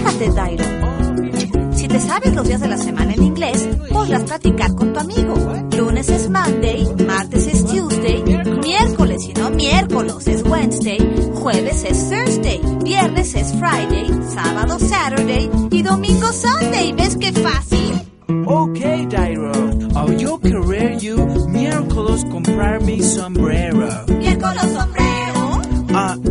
Fíjate, Dairo. Si te sabes los días de la semana en inglés, podrás practicar con tu amigo. Lunes es Monday, martes es Tuesday, miércoles y no miércoles es Wednesday, jueves es Thursday, viernes es Friday, sábado Saturday y domingo Sunday. ¿Ves qué fácil? Okay, Dairo. Yo querer you miércoles comprar mi sombrero. ¿Miércoles sombrero?